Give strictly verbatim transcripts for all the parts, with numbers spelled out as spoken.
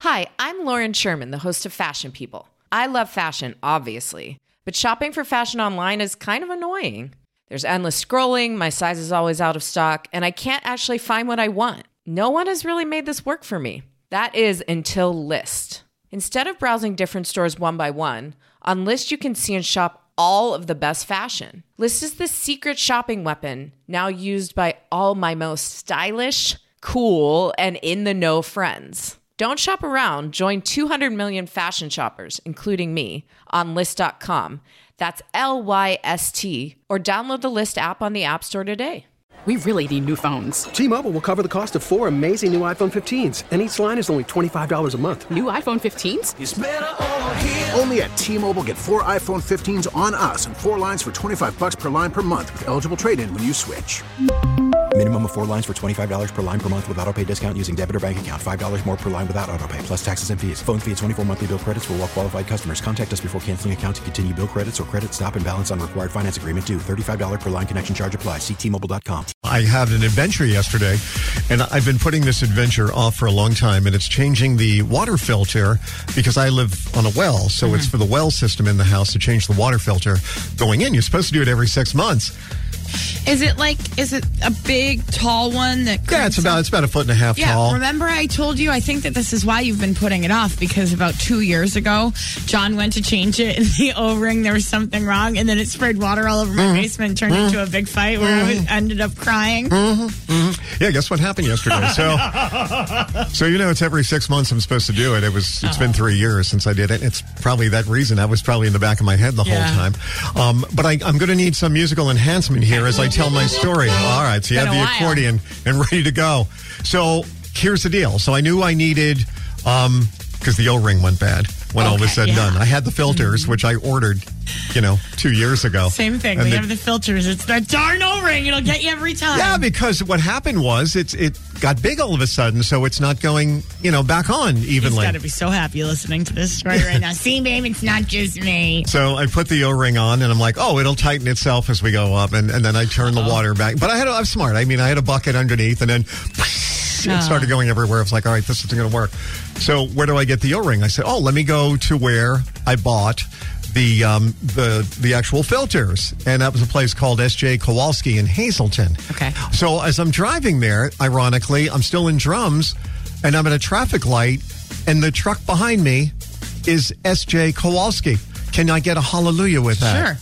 Hi, I'm Lauren Sherman, the host of Fashion People. I love fashion, obviously, but shopping for fashion online is kind of annoying. There's endless scrolling, my size is always out of stock, and I can't actually find what I want. No one has really made this work for me. That is until Lyst. Instead of browsing different stores one by one, on Lyst you can see and shop all of the best fashion. Lyst is the secret shopping weapon, now used by all my most stylish, cool, and in-the-know friends. Don't shop around. Join two hundred million fashion shoppers, including me, on Lyst dot com. That's L Y S T. Or download the Lyst app on the App Store today. We really need new phones. T-Mobile will cover the cost of four amazing new iPhone fifteens, and each line is only twenty-five dollars a month. New iPhone fifteens? It's better over here. Only at T-Mobile, get four iPhone fifteens on us and four lines for twenty-five bucks per line per month with eligible trade-in when you switch. Minimum of four lines for twenty-five dollars per line per month with autopay discount using debit or bank account. five dollars more per line without autopay, plus taxes and fees. Phone fee at twenty-four monthly bill credits for well-qualified customers. Contact us before canceling account to continue bill credits or credit stop and balance on required finance agreement due. thirty-five dollars per line connection charge applies. See T Mobile dot com. I had an adventure yesterday, and I've been putting this adventure off for a long time, and it's changing the water filter because I live on a well, so mm-hmm. it's for the well system in the house to change the water filter going in. You're supposed to do it every six months. Is it like, is it a big, tall one that... Yeah, it's about, it's about a foot and a half yeah, tall. Remember I told you, I think that this is why you've been putting it off, because about two years ago, John went to change it in the O-ring, there was something wrong, and then it sprayed water all over my mm-hmm. basement and turned mm-hmm. into a big fight where mm-hmm. I was, ended up crying. Mm-hmm. Mm-hmm. Yeah, guess what happened yesterday? So, so you know, it's every six months I'm supposed to do it. It was, it's oh. been three years since I did it. It's probably that reason. That was probably in the back of my head the yeah. whole time. Um, but I, I'm going to need some musical enhancement here as I tell my story. All right, so you have the accordion and ready to go. So here's the deal. So I knew I needed, um, because the O-ring went bad when okay, all was said and yeah. done. I had the filters, mm-hmm. which I ordered, you know, two years ago. Same thing. And we the, have the filters. It's that darn O-ring. It'll get you every time. Yeah, because what happened was it's it got big all of a sudden, so it's not going, you know, back on evenly. He's got to be so happy listening to this story right now. See, babe, it's not just me. So I put the O-ring on, and I'm like, oh, it'll tighten itself as we go up, and, and then I turn Uh-oh. the water back. But I had, I'm smart. I mean, I had a bucket underneath, and then it started going everywhere. I was like, all right, this isn't going to work. So where do I get the O-ring? I said, oh, let me go to where I bought the um, the the actual filters, and that was a place called S J Kowalski in Hazleton. Okay. So as I'm driving there, ironically, I'm still in Drums, and I'm at a traffic light, and the truck behind me is S J Kowalski. Can I get a hallelujah with that?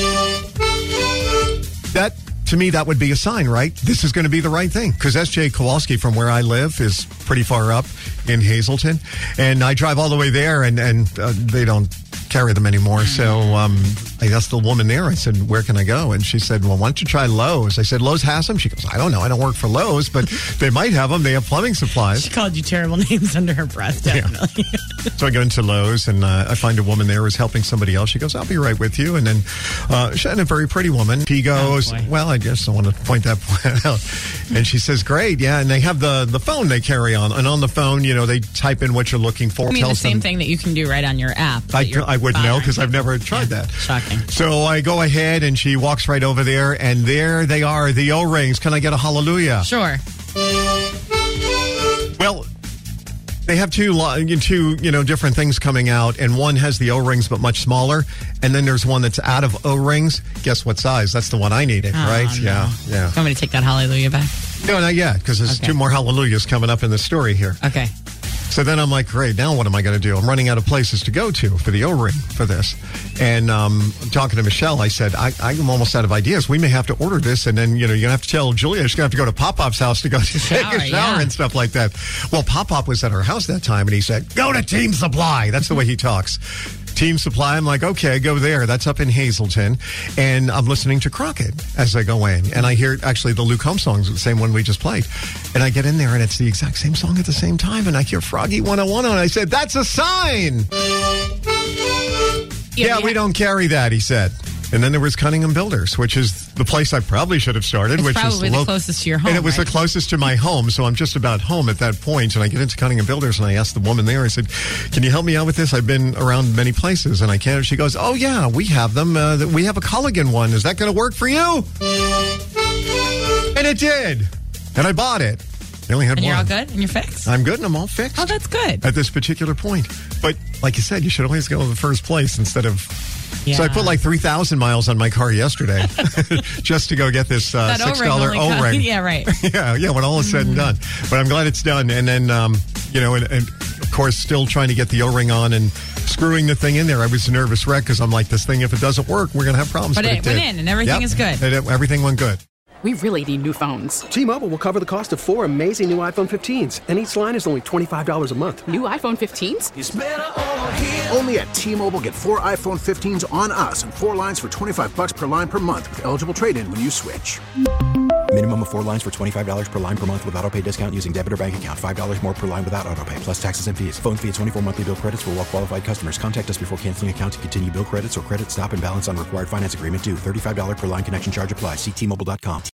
Sure. That, to me, that would be a sign, right? This is going to be the right thing. Because S J Kowalski, from where I live, is pretty far up in Hazleton. And I drive all the way there, and, and uh, they don't carry them anymore. So um, I asked the woman there, I said, where can I go? And she said, well, why don't you try Lowe's? I said, Lowe's has them? She goes, I don't know. I don't work for Lowe's, but they might have them. They have plumbing supplies. She called you terrible names under her breath, definitely. Yeah. So I go into Lowe's, and uh, I find a woman there who's helping somebody else. She goes, I'll be right with you. And then uh, she's a very pretty woman. She goes, oh, well, I just want to point that point out. And she says, great, yeah. And they have the, the phone they carry on. And on the phone, you know, they type in what you're looking for. I mean, the same them, thing that you can do right on your app. I, I wouldn't know because I've never tried yeah, that. Shocking. So I go ahead, and she walks right over there, and there they are, the O-rings. Can I get a hallelujah? Sure. Well, they have two, two, you know, different things coming out, and one has the O-rings but much smaller, and then there's one that's out of O-rings. Guess what size? That's the one I needed, oh, right? No. Yeah, yeah. You want me to take that hallelujah back? No, not yet, because there's okay. two more hallelujahs coming up in the story here. Okay. So then I'm like, great, now what am I going to do? I'm running out of places to go to for the O-ring for this. And um, I'm talking to Michelle. I said, I, I'm almost out of ideas. We may have to order this. And then, you know, you're going to have to tell Julia she's going to have to go to Pop-Pop's house to go to take a shower yeah. and stuff like that. Well, Pop-Pop was at her house that time, and he said, go to Team Supply. That's the way he talks. Team Supply. I'm like, okay, go there. That's up in Hazleton. And I'm listening to Crockett as I go in. And I hear actually the Luke Combs song, the same one we just played. And I get in there, and it's the exact same song at the same time. And I hear Froggy one oh one, and I said, that's a sign. Yeah, yeah, we don't carry that, he said. And then there was Cunningham Builders, which is the place I probably should have started. It's which probably is the lo- closest to your home, And it was right? the closest to my home, so I'm just about home at that point. And I get into Cunningham Builders, and I asked the woman there, I said, can you help me out with this? I've been around many places, and I can't. She goes, oh, yeah, we have them. Uh, we have a Culligan one. Is that going to work for you? And it did. And I bought it. I only had And one. you're all good? And you're fixed? I'm good and I'm all fixed. Oh, that's good. At this particular point. But like you said, you should always go to the first place instead of... Yeah. So I put like three thousand miles on my car yesterday just to go get this uh, That six O-ring dollar only cost- O-ring. Yeah, right. yeah, yeah, when all is said and done. But I'm glad it's done. And then, um, you know, and, and of course, still trying to get the O-ring on and screwing the thing in there. I was a nervous wreck because I'm like, this thing, if it doesn't work, we're going to have problems. But it went in and everything Yep. is good. It, everything went good. We really need new phones. T-Mobile will cover the cost of four amazing new iPhone fifteens, and each line is only twenty-five dollars a month. New iPhone fifteens? Only at T-Mobile, get four iPhone fifteens on us and four lines for twenty-five bucks per line per month with eligible trade-in when you switch. Minimum of four lines for twenty-five dollars per line per month with autopay discount using debit or bank account. five dollars more per line without autopay, plus taxes and fees. Phone fee at twenty-four monthly bill credits for well-qualified customers. Contact us before canceling account to continue bill credits or credit stop and balance on required finance agreement due. thirty-five dollars per line connection charge applies. See T Mobile dot com.